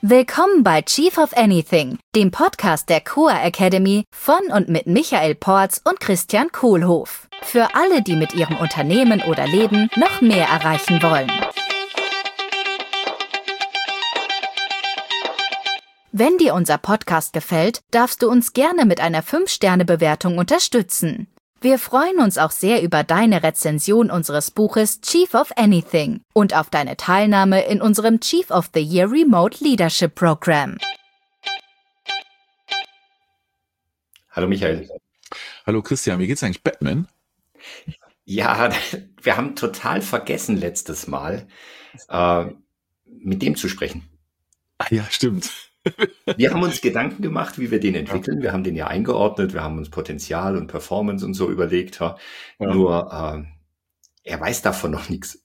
Willkommen bei Chief of Anything, dem Podcast der Coa Academy von und mit Michael Porz und Christian Kohlhoff. Für alle, die mit ihrem Unternehmen oder Leben noch mehr erreichen wollen. Wenn dir unser Podcast gefällt, darfst du uns gerne mit einer 5-Sterne-Bewertung unterstützen. Wir freuen uns auch sehr über deine Rezension unseres Buches Chief of Anything und auf deine Teilnahme in unserem Chief of the Year Remote Leadership Program. Hallo Michael. Hallo Christian, wie geht's eigentlich Batman? Ja, wir haben total vergessen letztes Mal, mit dem zu sprechen. Ah ja, stimmt. Wir haben uns Gedanken gemacht, wie wir den entwickeln. Wir haben den ja eingeordnet, wir haben uns Potenzial und Performance und so überlegt. Ja. Nur er weiß davon noch nichts.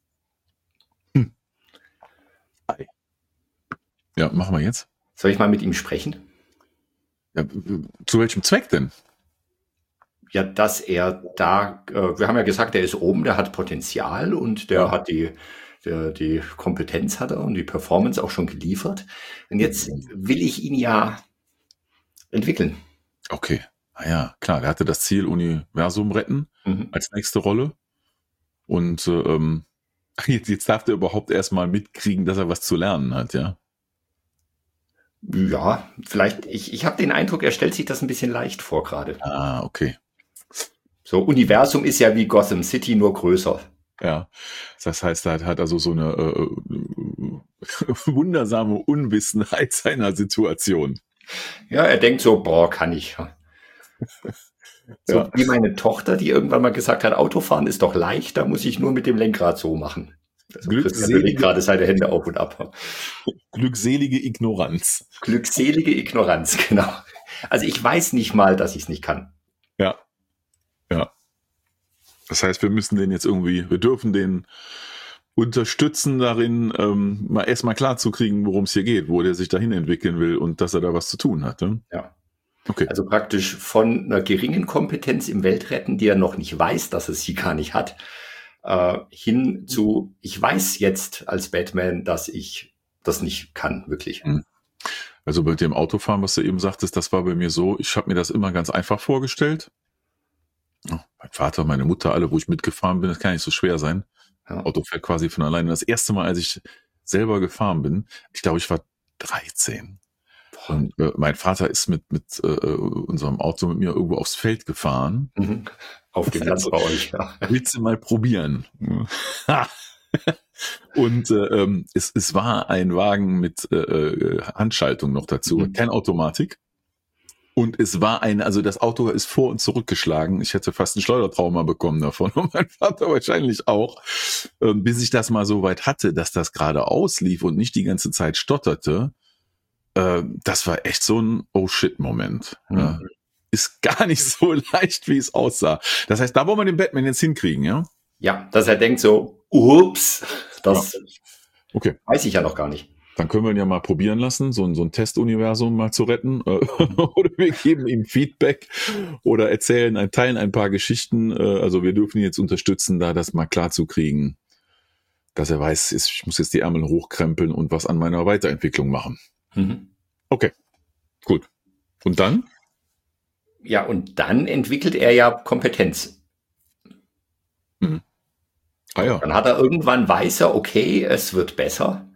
Ja, machen wir jetzt. Soll ich mal mit ihm sprechen? Ja, zu welchem Zweck denn? Ja, dass er da, wir haben ja gesagt, er ist oben, der hat Potenzial und der hat die Kompetenz hat er und die Performance auch schon geliefert. Und jetzt will ich ihn ja entwickeln. Okay, ja, klar, der hatte das Ziel Universum retten als nächste Rolle. Und jetzt darf der überhaupt erstmal mitkriegen, dass er was zu lernen hat, ja? Ja, vielleicht, ich habe den Eindruck, er stellt sich das ein bisschen leicht vor gerade. Ah, okay. So, Universum ist ja wie Gotham City, nur größer. Ja, das heißt, er hat also so eine wundersame Unwissenheit seiner Situation. Ja, er denkt so, boah, kann ich. So Ja. wie meine Tochter, die irgendwann mal gesagt hat, Autofahren ist doch leicht, da muss ich nur mit dem Lenkrad so machen. Also Christian bewegt gerade seine Hände auf und ab. Glückselige Ignoranz. Glückselige Ignoranz, genau. Also ich weiß nicht mal, dass ich es nicht kann. Ja. Das heißt, wir dürfen den unterstützen darin, mal erstmal klar zu kriegen, worum es hier geht, wo der sich dahin entwickeln will und dass er da was zu tun hat. Ne? Ja. Okay. Also praktisch von einer geringen Kompetenz im Weltretten, die er noch nicht weiß, dass es sie gar nicht hat, hin zu, ich weiß jetzt als Batman, dass ich das nicht kann, wirklich. Also bei dem Autofahren, was du eben sagtest, das war bei mir so, ich habe mir das immer ganz einfach vorgestellt. Mein Vater, meine Mutter, alle, wo ich mitgefahren bin, das kann nicht so schwer sein. Ja. Auto fährt quasi von alleine. Das erste Mal, als ich selber gefahren bin, ich glaube, ich war 13. Und mein Vater ist mit unserem Auto mit mir irgendwo aufs Feld gefahren. Auf dem Platz bei euch, ja. Willst du mal probieren? Und es war ein Wagen mit Handschaltung noch dazu, keine Automatik. Und es war also das Auto ist vor und zurückgeschlagen. Ich hätte fast ein Schleudertrauma bekommen davon und mein Vater wahrscheinlich auch. Bis ich das mal so weit hatte, dass das gerade auslief und nicht die ganze Zeit stotterte. Das war echt so ein Oh-Shit-Moment. Ja. Ist gar nicht so leicht, wie es aussah. Das heißt, da wollen wir den Batman jetzt hinkriegen, ja? Ja, dass er denkt so, ups, das okay. Weiß ich ja noch gar nicht. Dann können wir ihn ja mal probieren lassen, so ein Testuniversum mal zu retten. Oder wir geben ihm Feedback oder teilen ein paar Geschichten. Also wir dürfen ihn jetzt unterstützen, da das mal klar zu kriegen, dass er weiß, ich muss jetzt die Ärmel hochkrempeln und was an meiner Weiterentwicklung machen. Okay, gut. Und dann? Ja, und dann entwickelt er ja Kompetenz. Ah ja. Dann hat er irgendwann, weiß er, okay, es wird besser.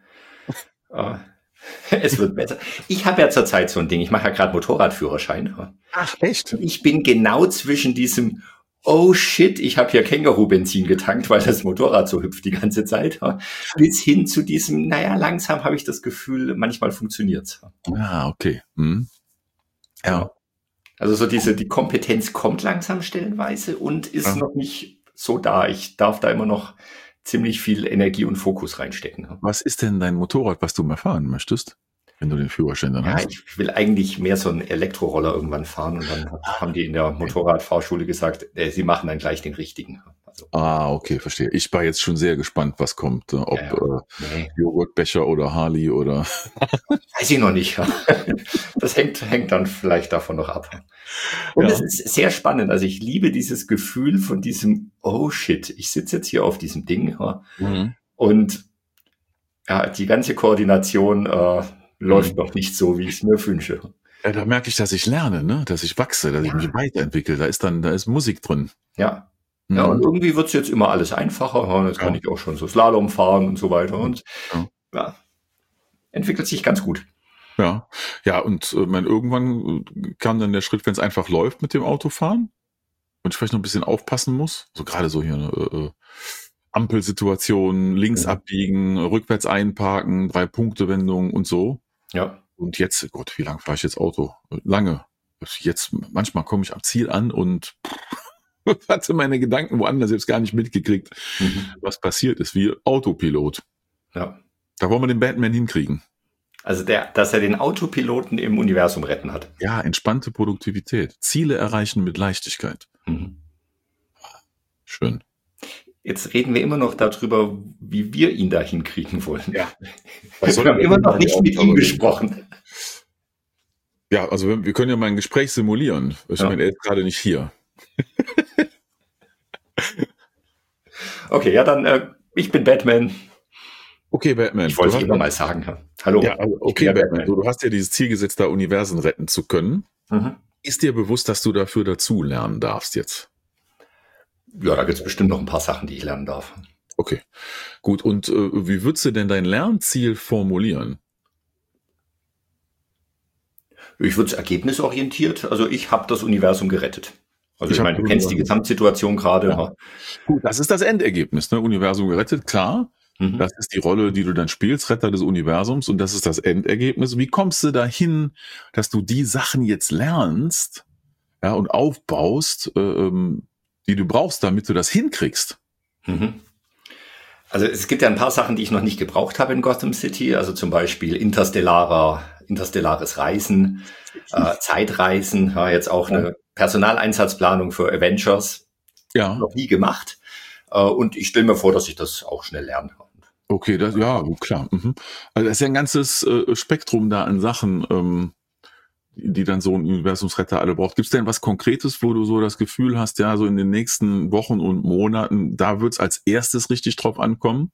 Es wird besser. Ich habe ja zurzeit so ein Ding, ich mache ja gerade Motorradführerschein. Ach, echt? Ich bin genau zwischen diesem, oh shit, ich habe hier Känguru-Benzin getankt, weil das Motorrad so hüpft die ganze Zeit, bis hin zu diesem, naja, langsam habe ich das Gefühl, manchmal funktioniert's. Ah, okay. Ja. Also so die Kompetenz kommt langsam stellenweise und ist noch nicht so da. Ich darf da immer noch ziemlich viel Energie und Fokus reinstecken. Was ist denn dein Motorrad, was du mal fahren möchtest, wenn du den Führerschein dann hast? Ja, ich will eigentlich mehr so einen Elektroroller irgendwann fahren und dann haben die in der Motorradfahrschule gesagt, sie machen dann gleich den richtigen. Also, okay, verstehe. Ich war jetzt schon sehr gespannt, was kommt, ob Joghurtbecher oder Harley oder... Weiß ich noch nicht. Das hängt dann vielleicht davon noch ab. Und es ist sehr spannend. Also ich liebe dieses Gefühl von diesem, oh shit, ich sitze jetzt hier auf diesem Ding und die ganze Koordination läuft noch nicht so, wie ich es mir wünsche. Ja, da merke ich, dass ich lerne, ne? Dass ich wachse, dass ich mich weiterentwickle. Da ist Musik drin. Ja. Ja, und irgendwie wird es jetzt immer alles einfacher. Ja, jetzt kann ich auch schon so Slalom fahren und so weiter. Und ja, entwickelt sich ganz gut. Ja, ja, und irgendwann kam dann der Schritt, wenn es einfach läuft mit dem Autofahren und ich vielleicht noch ein bisschen aufpassen muss. So gerade so hier eine Ampelsituation, links abbiegen, rückwärts einparken, 3-Punkte-Wendung und so. Ja. Und jetzt, Gott, wie lange fahre ich jetzt Auto? Lange. Jetzt, manchmal komme ich am Ziel an und hatte meine Gedanken woanders, selbst gar nicht mitgekriegt, was passiert ist, wie Autopilot. Ja. Da wollen wir den Batman hinkriegen. Also dass er den Autopiloten im Universum retten hat. Ja, entspannte Produktivität. Ziele erreichen mit Leichtigkeit. Schön. Jetzt reden wir immer noch darüber, wie wir ihn da hinkriegen wollen. Ja. Wir haben immer noch nicht mit ihm gesprochen. Ja, also wir können ja mal ein Gespräch simulieren. Ich meine, er ist gerade nicht hier. Okay, ja, dann ich bin Batman. Okay, Batman. Ich wollte es immer mal sagen. Hallo. Ja, also, okay, Batman. Du hast ja dieses Ziel gesetzt, da Universen retten zu können. Ist dir bewusst, dass du dafür dazu lernen darfst jetzt? Ja, da gibt es bestimmt noch ein paar Sachen, die ich lernen darf. Okay, gut. Und wie würdest du denn dein Lernziel formulieren? Ich würde es ergebnisorientiert. Also ich habe das Universum gerettet. Also ich meine, du kennst die Gesamtsituation gerade. Ja. Gut, das ist das Endergebnis, ne? Universum gerettet, klar. Das ist die Rolle, die du dann spielst, Retter des Universums, und das ist das Endergebnis. Wie kommst du dahin, dass du die Sachen jetzt lernst, ja, und aufbaust, die du brauchst, damit du das hinkriegst? Also es gibt ja ein paar Sachen, die ich noch nicht gebraucht habe in Gotham City. Also zum Beispiel interstellares Reisen, Zeitreisen, ja, jetzt auch eine Personaleinsatzplanung für Avengers. Ja. Noch nie gemacht. Und ich stelle mir vor, dass ich das auch schnell lernen kann. Okay, ja, klar. Also das ist ja ein ganzes Spektrum da an Sachen, die dann so ein Universumsretter alle braucht. Gibt es denn was Konkretes, wo du so das Gefühl hast, ja, so in den nächsten Wochen und Monaten, da wird es als erstes richtig drauf ankommen?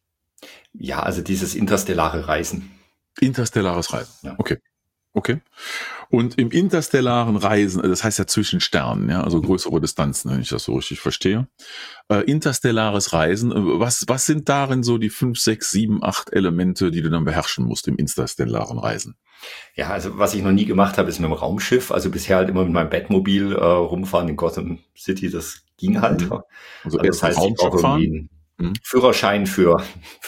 Ja, also dieses interstellare Reisen. Interstellares Reisen, ja. Okay. Und im interstellaren Reisen, das heißt ja zwischen Sternen, ja, also größere Distanzen, wenn ich das so richtig verstehe. Interstellares Reisen, was sind darin so die 5, 6, 7, 8 Elemente, die du dann beherrschen musst im interstellaren Reisen? Ja, also was ich noch nie gemacht habe, ist mit dem Raumschiff. Also bisher halt immer mit meinem Batmobil rumfahren in Gotham City, das ging halt. Also das heißt, ich brauche irgendwie einen Führerschein für...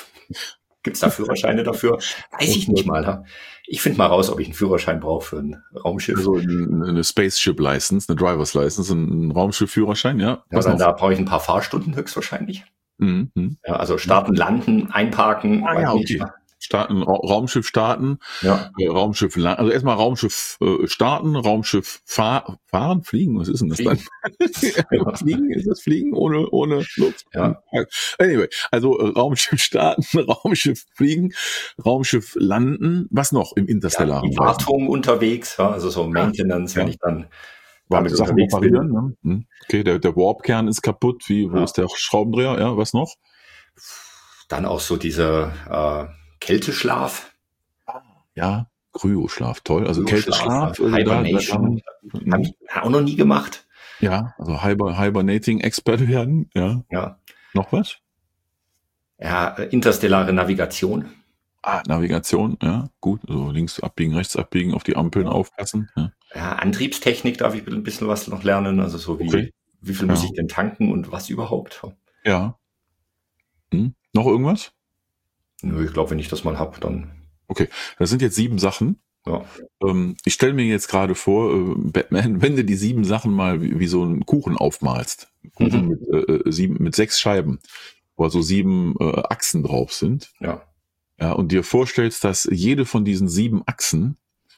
Gibt's da Führerscheine dafür? Weiß ich nicht mal. Ja. Ich finde mal raus, ob ich einen Führerschein brauche für ein Raumschiff. Also eine Spaceship-License, eine Driver's-License, ein Raumschiff-Führerschein, ja. Da brauche ich ein paar Fahrstunden höchstwahrscheinlich. Ja, also starten, landen, einparken. Okay. Starten, Raumschiff starten, Raumschiff landen, also erstmal Raumschiff starten, Raumschiff fahren, fliegen, was ist denn das dann? Fliegen, ist das Fliegen ohne Luft? Ja. Anyway, also Raumschiff starten, Raumschiff fliegen, Raumschiff landen, was noch im interstellaren? Die Wartung unterwegs, also so Maintenance, wenn ich dann damit Sachen unterwegs bin. Ne? Okay, der Warp-Kern ist kaputt, wo ist der Schraubendreher, ja, was noch? Dann auch so diese Kälteschlaf. Ja, Kryoschlaf, toll. Also Kälteschlaf. Hibernation. Habe ich auch noch nie gemacht. Ja, also Hibernating-Expert werden. Ja. Noch was? Ja, interstellare Navigation. Navigation, ja, gut. Also links abbiegen, rechts abbiegen, auf die Ampeln aufpassen. Ja, Antriebstechnik darf ich ein bisschen was noch lernen. Also so wie viel muss ich denn tanken und was überhaupt? Ja. Noch irgendwas? Nö, ich glaube, wenn ich das mal habe, dann... Okay, das sind jetzt 7 Sachen. Ja. Ich stelle mir jetzt gerade vor, Batman, wenn du die 7 Sachen mal wie so einen Kuchen aufmalst. Kuchen mit 6 Scheiben, wo so 7 Achsen drauf sind. Ja. Ja, und dir vorstellst, dass jede von diesen 7 Achsen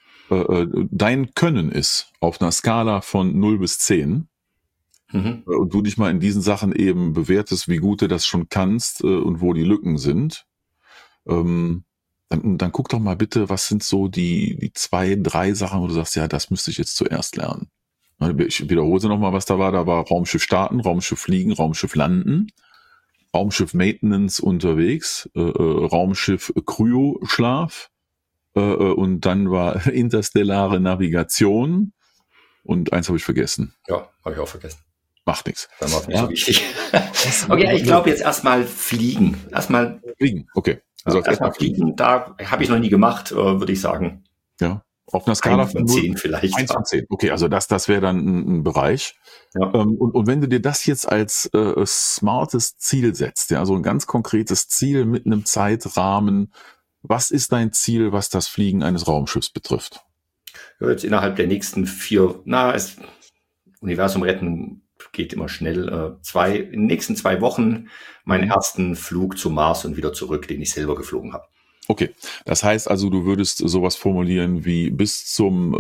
dein Können ist auf einer Skala von 0 bis 10. Und du dich mal in diesen Sachen eben bewertest, wie gut du das schon kannst und wo die Lücken sind. Dann guck doch mal bitte, was sind so die 2, 3 Sachen, wo du sagst, ja, das müsste ich jetzt zuerst lernen. Ich wiederhole sie nochmal, was da war. Da war Raumschiff starten, Raumschiff fliegen, Raumschiff landen, Raumschiff Maintenance unterwegs, Raumschiff Kryoschlaf, und dann war interstellare Navigation und eins habe ich vergessen. Ja, habe ich auch vergessen. Macht nichts. Dann war es nicht so wichtig. Okay, ich glaube jetzt erstmal fliegen. Fliegen, okay. Also erstmal fliegen, da habe ich noch nie gemacht, würde ich sagen. Ja, auf einer Skala 1 von 10 vielleicht. 1 von 10, okay, also das wäre dann ein Bereich. Ja. Und wenn du dir das jetzt als smartes Ziel setzt, ja, also ein ganz konkretes Ziel mit einem Zeitrahmen, was ist dein Ziel, was das Fliegen eines Raumschiffs betrifft? Ja, jetzt innerhalb der nächsten 4, Universum retten geht immer schnell, in den nächsten 2 Wochen meinen ersten Flug zum Mars und wieder zurück, den ich selber geflogen habe. Okay, das heißt also, du würdest sowas formulieren wie bis zum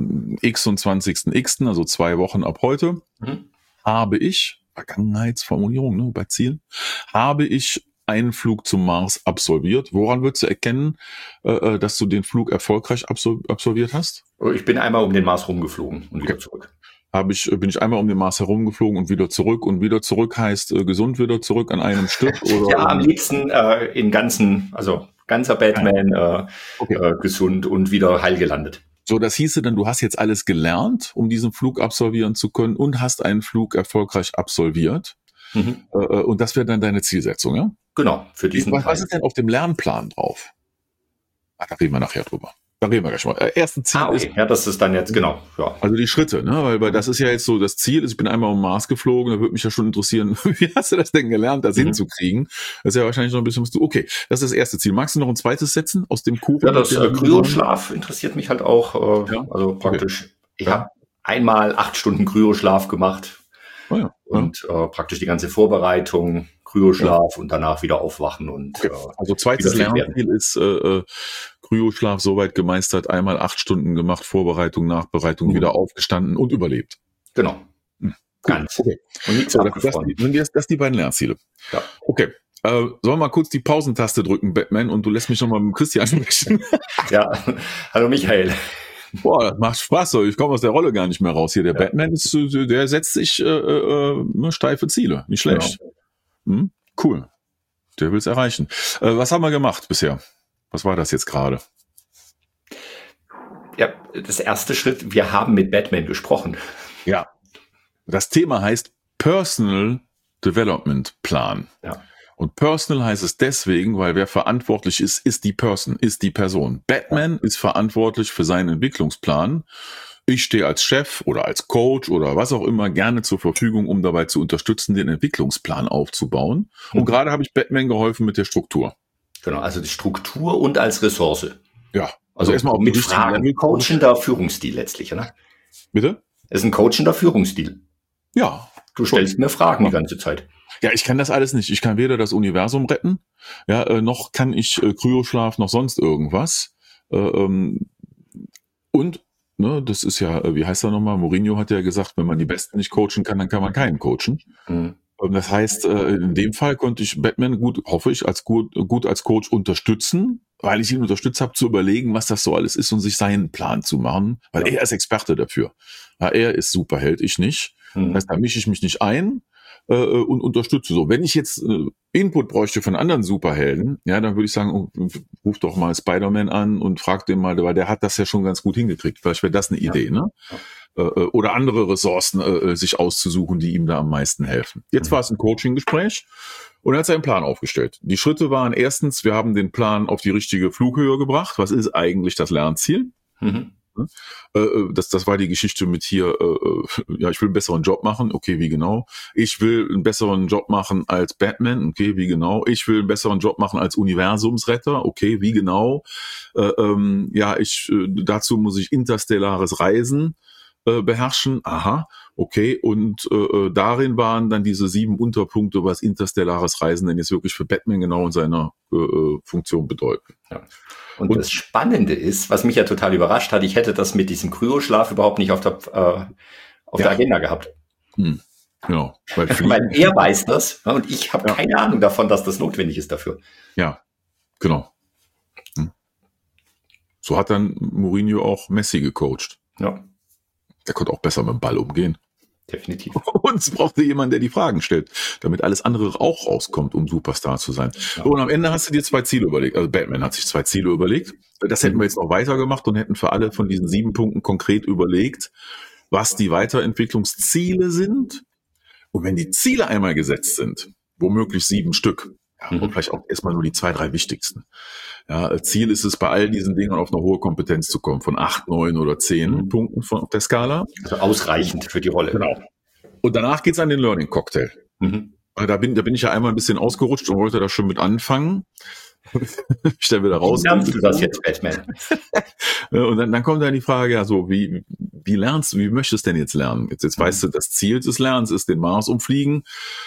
26.x., also 2 Wochen ab heute, habe ich, Vergangenheitsformulierung, ne, bei Zielen, habe ich einen Flug zum Mars absolviert. Woran würdest du erkennen, dass du den Flug erfolgreich absolviert hast? Ich bin einmal um den Mars rumgeflogen und wieder zurück. Bin ich einmal um den Mars herumgeflogen und wieder zurück. Und wieder zurück heißt gesund wieder zurück an einem Stück? Oder ja, am liebsten ganzer Batman, gesund und wieder heil gelandet. So, das hieße dann, du hast jetzt alles gelernt, um diesen Flug absolvieren zu können und hast einen Flug erfolgreich absolviert. Und das wäre dann deine Zielsetzung, ja? Genau, für diesen Was ist denn auf dem Lernplan drauf? Da reden wir nachher drüber. Da reden wir gleich mal. Erste Ziel ist... Ja, das ist dann jetzt, genau. Ja. Also die Schritte, ne? Weil das ist ja jetzt so das Ziel. Ich bin einmal um Mars geflogen, da würde mich ja schon interessieren, wie hast du das denn gelernt, das hinzukriegen? Das ist ja wahrscheinlich noch ein bisschen was du... Okay, das ist das erste Ziel. Magst du noch ein zweites setzen aus dem Kuchen? Ja, das Kryoschlaf interessiert mich halt auch. Also praktisch, ich habe einmal 8 Stunden Kryoschlaf gemacht. Oh ja. Und praktisch die ganze Vorbereitung, Kryoschlaf und danach wieder aufwachen. Und also zweites Lernziel ist Kryoschlaf soweit gemeistert, einmal 8 Stunden gemacht, Vorbereitung, Nachbereitung, wieder aufgestanden und überlebt. Genau. Ganz. Okay. Und nichts abgefroren. Das die beiden Lernziele. Ja. Okay. Sollen wir mal kurz die Pausentaste drücken, Batman, und du lässt mich nochmal mit Christian sprechen? Ja. Hallo Michael. Boah, das macht Spaß. Ich komme aus der Rolle gar nicht mehr raus hier. Der Batman der setzt sich steife Ziele. Nicht schlecht. Genau. Cool. Der will es erreichen. Was haben wir gemacht bisher? Was war das jetzt gerade? Ja, das erste Schritt, wir haben mit Batman gesprochen. Ja. Das Thema heißt Personal Development Plan. Ja. Und Personal heißt es deswegen, weil wer verantwortlich ist die Person. Batman ist verantwortlich für seinen Entwicklungsplan. Ich stehe als Chef oder als Coach oder was auch immer gerne zur Verfügung, um dabei zu unterstützen, den Entwicklungsplan aufzubauen. Und gerade habe ich Batman geholfen mit der Struktur. Genau, also die Struktur und als Ressource. Ja, also erstmal mit Fragen. Coachender Führungsstil letztlich, oder? Bitte? Es ist ein coachender Führungsstil. Ja. Du stellst mir Fragen die ganze Zeit. Ja, ich kann das alles nicht. Ich kann weder das Universum retten, noch kann ich Kryoschlaf, noch sonst irgendwas. Und, das ist ja, wie heißt er nochmal? Mourinho hat ja gesagt, wenn man die Besten nicht coachen kann, dann kann man keinen coachen. Das heißt, in dem Fall konnte ich Batman gut als Coach unterstützen, weil ich ihn unterstützt habe, zu überlegen, was das so alles ist und sich seinen Plan zu machen, weil er ist Experte dafür. Ja, er ist Superheld, ich nicht. Das heißt, da mische ich mich nicht ein und unterstütze so. Wenn ich jetzt Input bräuchte von anderen Superhelden, ja, dann würde ich sagen, ruf doch mal Spider-Man an und frag den mal, weil der hat das ja schon ganz gut hingekriegt. Vielleicht wäre das eine Idee, ne? Oder andere Ressourcen sich auszusuchen, die ihm da am meisten helfen. Jetzt war es ein Coaching-Gespräch und er hat seinen Plan aufgestellt. Die Schritte waren erstens, wir haben den Plan auf die richtige Flughöhe gebracht. Was ist eigentlich das Lernziel? Das war die Geschichte mit hier, ich will einen besseren Job machen, okay, wie genau? Ich will einen besseren Job machen als Batman, okay, wie genau? Ich will einen besseren Job machen als Universumsretter, okay, wie genau? Dazu muss ich interstellares Reisen beherrschen, aha, okay, und darin waren dann diese 7 Unterpunkte, was interstellares Reisen denn jetzt wirklich für Batman genau in seiner Funktion bedeuten. Ja. Und das Spannende ist, was mich ja total überrascht hat, ich hätte das mit diesem Kryoschlaf überhaupt nicht auf der Agenda gehabt. Genau. Weil er weiß das und ich habe keine Ahnung davon, dass das notwendig ist dafür. Ja, genau. So hat dann Mourinho auch Messi gecoacht. Ja. Der konnte auch besser mit dem Ball umgehen. definitiv. Und es brauchte jemanden, der die Fragen stellt, damit alles andere auch rauskommt, um Superstar zu sein. Ja. Und am Ende hast du dir 2 Ziele überlegt. Also Batman hat sich 2 Ziele überlegt. Das hätten wir jetzt noch weitergemacht und hätten für alle von diesen 7 Punkten konkret überlegt, was die Weiterentwicklungsziele sind. Und wenn die Ziele einmal gesetzt sind, womöglich 7 Stück, und vielleicht auch erstmal nur die 2, 3 wichtigsten. Ja, Ziel ist es, bei all diesen Dingen auf eine hohe Kompetenz zu kommen, von 8, 9 oder 10 Punkten auf der Skala. Also ausreichend für die Rolle. Genau. Und danach geht's an den Learning Cocktail. Da bin ich ja einmal ein bisschen ausgerutscht und wollte da schon mit anfangen. Ich stelle wieder raus. Wie lernst du das jetzt, Batman? Und dann kommt dann die Frage, ja, so, wie lernst du, wie möchtest du denn jetzt lernen? Jetzt weißt du, das Ziel des Lernens ist den Mars umfliegen.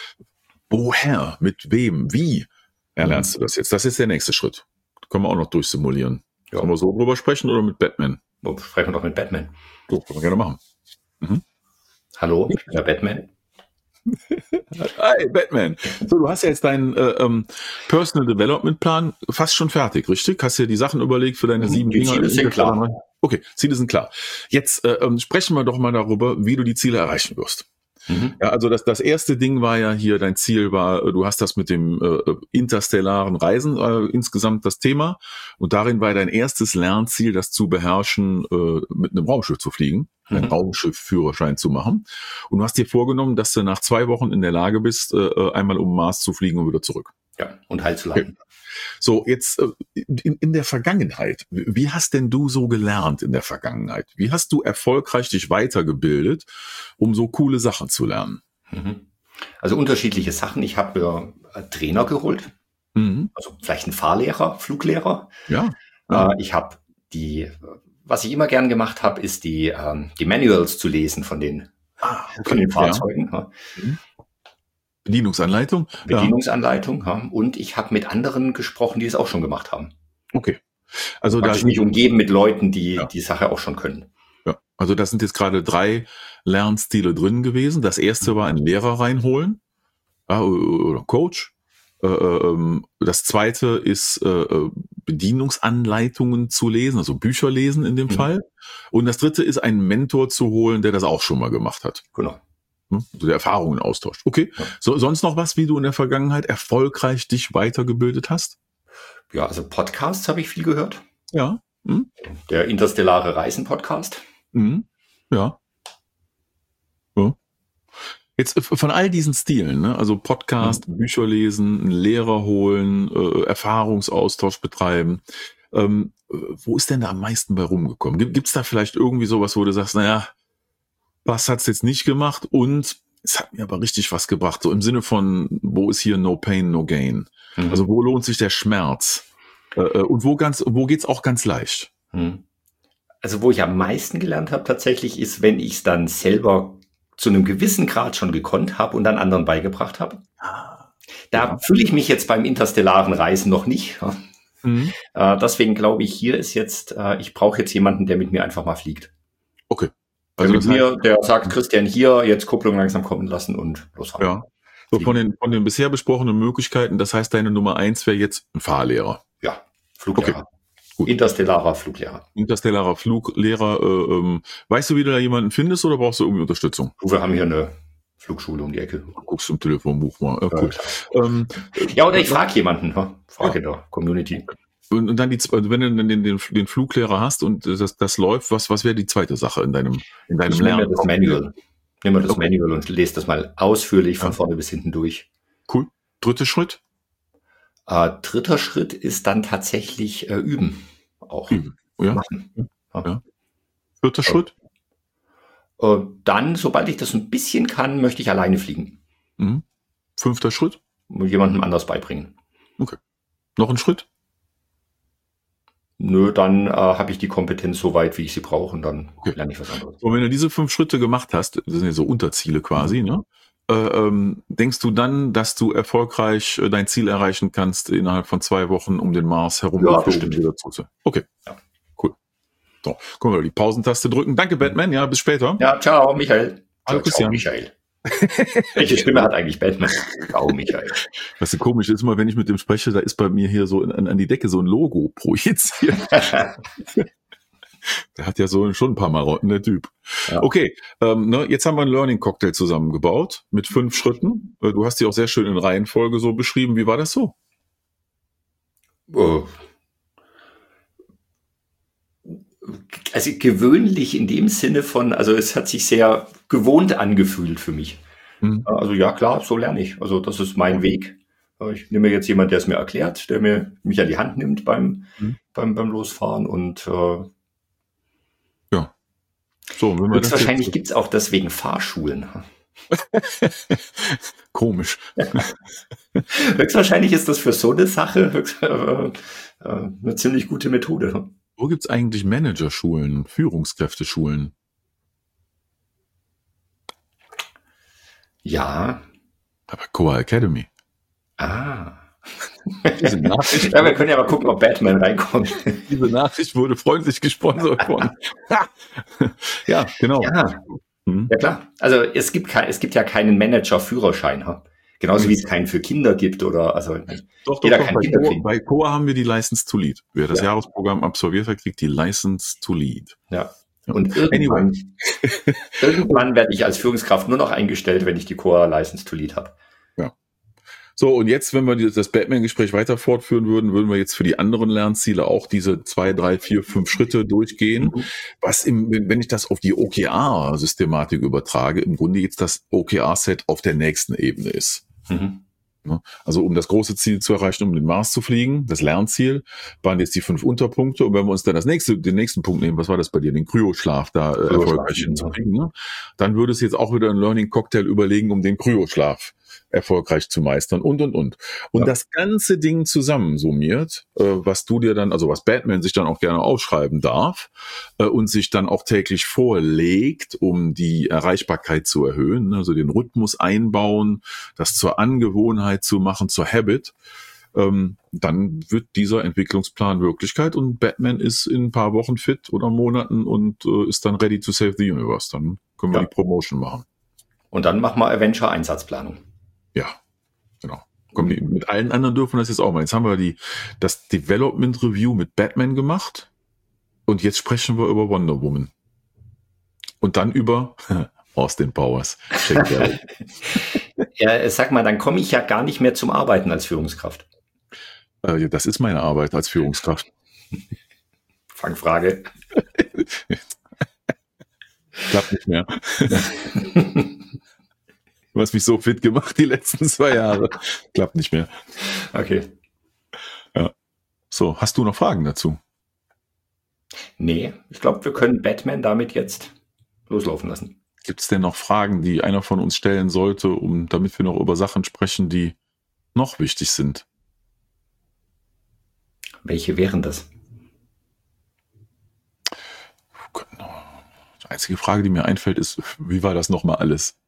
Woher? Mit wem? Wie erlernst du das jetzt? Das ist der nächste Schritt. Können wir auch noch durchsimulieren. Ja. Sollen wir so drüber sprechen oder mit Batman? Sprechen wir doch mit Batman. So, können wir gerne machen. Hallo, ich bin der Batman. Hi, Batman. So, du hast ja jetzt deinen Personal Development Plan fast schon fertig, richtig? Hast dir die Sachen überlegt für deine 7 Dinger? Ziele sind klar. Okay, Ziele sind klar. Jetzt sprechen wir doch mal darüber, wie du die Ziele erreichen wirst. Ja, also das erste Ding war ja hier, dein Ziel war, du hast das mit dem interstellaren Reisen insgesamt das Thema und darin war dein erstes Lernziel, das zu beherrschen, mit einem Raumschiff zu fliegen, einen Raumschiffführerschein zu machen und du hast dir vorgenommen, dass du nach 2 Wochen in der Lage bist, einmal um den Mars zu fliegen und wieder zurück. Ja, und heil zu landen. Okay. So, jetzt in der Vergangenheit, wie hast denn du so gelernt in der Vergangenheit? Wie hast du erfolgreich dich weitergebildet, um so coole Sachen zu lernen? Also unterschiedliche Sachen. Ich habe mir Trainer geholt, also vielleicht einen Fahrlehrer, Fluglehrer. Ja. Ich habe was ich immer gern gemacht habe, ist die Manuals zu lesen von den Fahrzeugen. Ja. Bedienungsanleitung? Bedienungsanleitung, ja. Und ich habe mit anderen gesprochen, die es auch schon gemacht haben. Okay. Also da mich umgeben mit Leuten, die die Sache auch schon können. Ja. Also da sind jetzt gerade 3 Lernstile drin gewesen. Das erste war einen Lehrer reinholen oder Coach. Das zweite ist Bedienungsanleitungen zu lesen, also Bücher lesen in dem Fall. Und das dritte ist einen Mentor zu holen, der das auch schon mal gemacht hat. Genau. Also der Erfahrungen austauscht. Okay. Ja. So, sonst noch was, wie du in der Vergangenheit erfolgreich dich weitergebildet hast? Ja, also Podcasts habe ich viel gehört. Ja. Der interstellare Reisen-Podcast. Ja. Jetzt von all diesen Stilen, ne? Also Podcast, Bücher lesen, einen Lehrer holen, Erfahrungsaustausch betreiben. Wo ist denn da am meisten bei rumgekommen? Gibt's da vielleicht irgendwie sowas, wo du sagst, naja, was hat's jetzt nicht gemacht und es hat mir aber richtig was gebracht, so im Sinne von, wo ist hier no pain, no gain? Also wo lohnt sich der Schmerz? Und wo geht's auch ganz leicht? Also wo ich am meisten gelernt habe tatsächlich ist, wenn ich es dann selber zu einem gewissen Grad schon gekonnt habe und dann anderen beigebracht habe. Da fühle ich mich jetzt beim interstellaren Reisen noch nicht. Deswegen glaube ich, hier ist jetzt, ich brauche jetzt jemanden, der mit mir einfach mal fliegt. Okay. Also mit mir, der sagt, Christian, hier, jetzt Kupplung langsam kommen lassen und losfahren. Ja. So von den bisher besprochenen Möglichkeiten, das heißt, deine Nummer 1 wäre jetzt ein Fahrlehrer. Ja, Fluglehrer. Okay. Gut. Interstellarer Fluglehrer. Interstellarer Fluglehrer. Weißt du, wie du da jemanden findest oder brauchst du irgendwie Unterstützung? Wir haben hier eine Flugschule um die Ecke. Guckst du im Telefonbuch mal. Cool. Ja, oder ich frage jemanden. Frage in der Community. Und dann wenn du dann den Fluglehrer hast und das läuft, was wäre die zweite Sache in deinem Lernen? Ich nehme das Manual. Nehme das Manual und lese das mal ausführlich von vorne bis hinten durch. Cool. Dritter Schritt? Dritter Schritt ist dann tatsächlich üben. Auch ja. Machen. Ja. Vierter Schritt? Dann, sobald ich das ein bisschen kann, möchte ich alleine fliegen. 5. Schritt? Jemandem anders beibringen. Okay. Noch ein Schritt? Nö, dann habe ich die Kompetenz so weit, wie ich sie brauche und dann lerne ich was anderes. Und wenn du diese 5 Schritte gemacht hast, das sind ja so Unterziele quasi, ne? Denkst du dann, dass du erfolgreich dein Ziel erreichen kannst innerhalb von 2 Wochen um den Mars herum? Ja, bestimmt. Okay, ja. Cool. So, können wir die Pausentaste drücken. Danke, Batman. Ja, bis später. Ja, ciao, Michael. Hallo, Christian. Ciao, Michael. Welche Stimme hat eigentlich Batman? Ciao, Michael. Was so komisch ist, immer wenn ich mit dem spreche, da ist bei mir hier so an die Decke so ein Logo projiziert. Der hat ja so schon ein paar Marotten, der Typ. Ja. Okay, jetzt haben wir einen Learning Cocktail zusammengebaut mit 5 Schritten. Du hast die auch sehr schön in Reihenfolge so beschrieben. Wie war das so? Also gewöhnlich in dem Sinne von, also es hat sich sehr gewohnt angefühlt für mich. Also ja, klar, so lerne ich. Also das ist mein Weg. Ich nehme jetzt jemanden, der es mir erklärt, der mich an die Hand nimmt beim Losfahren und ja. So, wenn wir höchstwahrscheinlich gibt es auch deswegen Fahrschulen. Komisch. Höchstwahrscheinlich ist das für so eine Sache eine ziemlich gute Methode. Wo gibt's eigentlich Managerschulen, Führungskräfteschulen? Ja. Aber Coa Academy. Diese Nachricht. Ja, wir können ja mal gucken, ob Batman reinkommt. Diese Nachricht wurde freundlich gesponsert von. Ja, genau. Ja. Ja, klar. Also es gibt ja keinen Manager-Führerschein. Ha? Genauso wie es keinen für Kinder gibt oder also doch, kein Kinderfilm. Bei Coa haben wir die License to Lead. Wer das Jahresprogramm absolviert hat, kriegt die License to Lead. Ja. Und irgendwann werde ich als Führungskraft nur noch eingestellt, wenn ich die Coa License to Lead habe. Ja. So, und jetzt, wenn wir das Batman-Gespräch weiter fortführen würden wir jetzt für die anderen Lernziele auch diese 2, 3, 4, 5 Schritte durchgehen. Was wenn ich das auf die OKR-Systematik übertrage, im Grunde jetzt das OKR-Set auf der nächsten Ebene ist. Also um das große Ziel zu erreichen, um den Mars zu fliegen, das Lernziel, waren jetzt die 5 Unterpunkte. Und wenn wir uns dann den nächsten Punkt nehmen, was war das bei dir, den Kryoschlaf da erfolgreich hinzukriegen, ne? Dann würde es jetzt auch wieder ein Learning Cocktail überlegen, um den Kryoschlaf erfolgreich zu meistern und. Und das ganze Ding zusammensummiert, was du dir dann, also was Batman sich dann auch gerne aufschreiben darf und sich dann auch täglich vorlegt, um die Erreichbarkeit zu erhöhen, also den Rhythmus einbauen, das zur Angewohnheit zu machen, zur Habit, dann wird dieser Entwicklungsplan Wirklichkeit und Batman ist in ein paar Wochen fit oder Monaten und ist dann ready to save the universe. Dann können wir die Promotion machen. Und dann machen wir Avenger-Einsatzplanung. Ja, genau. Komm, mit allen anderen dürfen wir das jetzt auch mal. Jetzt haben wir das Development Review mit Batman gemacht und jetzt sprechen wir über Wonder Woman. Und dann über Austin Powers. Ja, sag mal, dann komme ich ja gar nicht mehr zum Arbeiten als Führungskraft. Das ist meine Arbeit als Führungskraft. Fangfrage. Klappt nicht mehr. Du hast mich so fit gemacht die letzten 2 Jahre. Klappt nicht mehr. Okay. Ja. So, hast du noch Fragen dazu? Nee, ich glaube, wir können Batman damit jetzt loslaufen lassen. Gibt es denn noch Fragen, die einer von uns stellen sollte, damit wir noch über Sachen sprechen, die noch wichtig sind? Welche wären das? Die einzige Frage, die mir einfällt, ist, wie war das nochmal alles?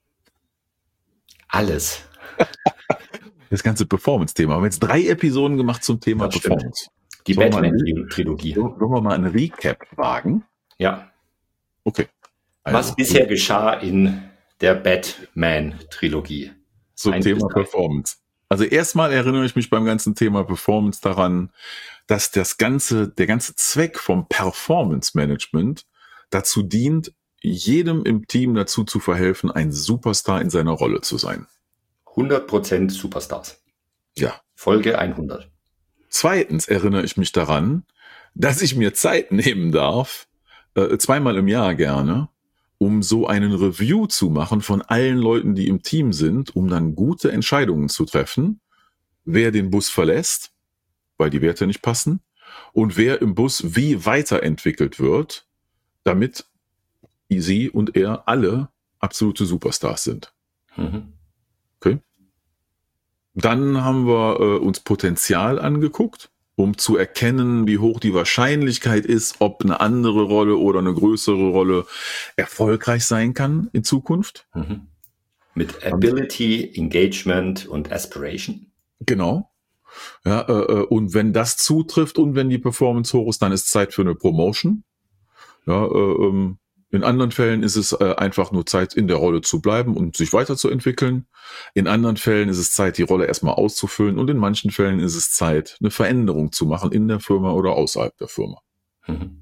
Alles. Das ganze Performance-Thema. Wir haben jetzt 3 Episoden gemacht zum Thema Performance. Die Batman-Trilogie. Wollen wir mal einen Recap wagen? Ja. Okay. Also, was bisher geschah in der Batman-Trilogie? Zum Thema Performance. Also erstmal erinnere ich mich beim ganzen Thema Performance daran, dass der ganze Zweck vom Performance-Management dazu dient, jedem im Team dazu zu verhelfen, ein Superstar in seiner Rolle zu sein. 100% Superstars. Ja. Folge 100. Zweitens erinnere ich mich daran, dass ich mir Zeit nehmen darf, 2-mal im Jahr gerne, um so einen Review zu machen von allen Leuten, die im Team sind, um dann gute Entscheidungen zu treffen, wer den Bus verlässt, weil die Werte nicht passen, und wer im Bus wie weiterentwickelt wird, damit sie und er alle absolute Superstars sind. Okay. Dann haben wir uns Potenzial angeguckt, um zu erkennen, wie hoch die Wahrscheinlichkeit ist, ob eine andere Rolle oder eine größere Rolle erfolgreich sein kann in Zukunft. Mit Ability, Engagement und Aspiration. Genau. Ja, und wenn das zutrifft und wenn die Performance hoch ist, dann ist Zeit für eine Promotion. Ja, in anderen Fällen ist es einfach nur Zeit, in der Rolle zu bleiben und sich weiterzuentwickeln. In anderen Fällen ist es Zeit, die Rolle erstmal auszufüllen. Und in manchen Fällen ist es Zeit, eine Veränderung zu machen in der Firma oder außerhalb der Firma.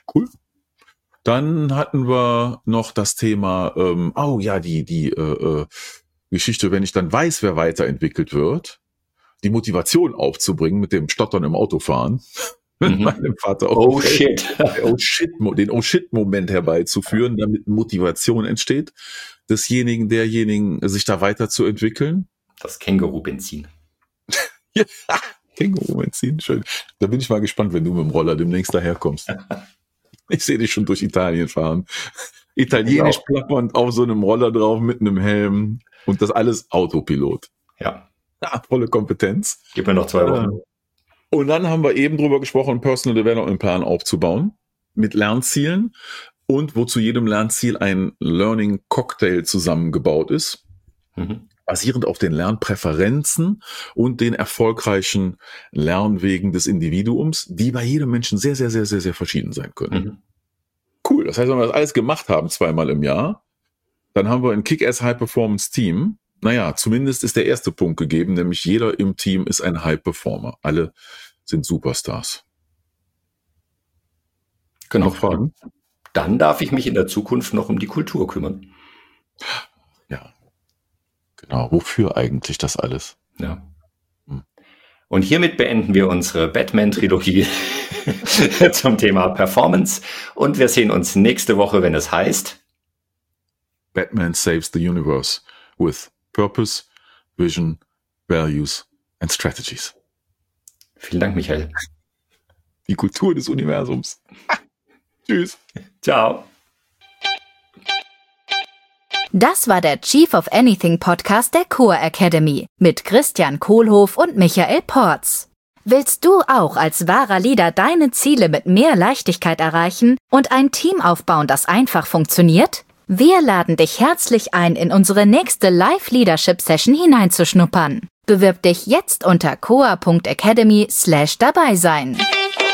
Cool. Dann hatten wir noch das Thema, die Geschichte, wenn ich dann weiß, wer weiterentwickelt wird, die Motivation aufzubringen mit dem Stottern im Autofahren. Mit meinem Vater Oh shit. Den Oh-Shit-Moment herbeizuführen, damit Motivation entsteht, derjenigen, sich da weiterzuentwickeln. Das Känguru-Benzin. Ja, Känguru-Benzin, schön. Da bin ich mal gespannt, wenn du mit dem Roller demnächst daherkommst. Ich sehe dich schon durch Italien fahren. Italienisch plappernd auf so einem Roller drauf mit einem Helm und das alles Autopilot. Ja. Volle Kompetenz. Gib mir noch 2 Wochen. Und dann haben wir eben drüber gesprochen, einen Personal Development Plan aufzubauen mit Lernzielen und wo zu jedem Lernziel ein Learning Cocktail zusammengebaut ist, basierend auf den Lernpräferenzen und den erfolgreichen Lernwegen des Individuums, die bei jedem Menschen sehr, sehr, sehr, sehr, sehr verschieden sein können. Cool, das heißt, wenn wir das alles gemacht haben, 2-mal im Jahr, dann haben wir ein Kick-Ass High-Performance-Team. Naja, zumindest ist der erste Punkt gegeben, nämlich jeder im Team ist ein High-Performer. Alle sind Superstars. Genau. Noch Fragen? Dann darf ich mich in der Zukunft noch um die Kultur kümmern. Ja, genau. Wofür eigentlich das alles? Ja. Und hiermit beenden wir unsere Batman-Trilogie zum Thema Performance. Und wir sehen uns nächste Woche, wenn es heißt Batman saves the universe with Purpose, Vision, Values and Strategies. Vielen Dank, Michael. Die Kultur des Universums. Tschüss. Ciao. Das war der Chief of Anything Podcast der Core Academy mit Christian Kohlhoff und Michael Porz. Willst du auch als wahrer Leader deine Ziele mit mehr Leichtigkeit erreichen und ein Team aufbauen, das einfach funktioniert? Wir laden dich herzlich ein, in unsere nächste Live-Leadership-Session hineinzuschnuppern. Bewirb dich jetzt unter coa.academy/dabei sein.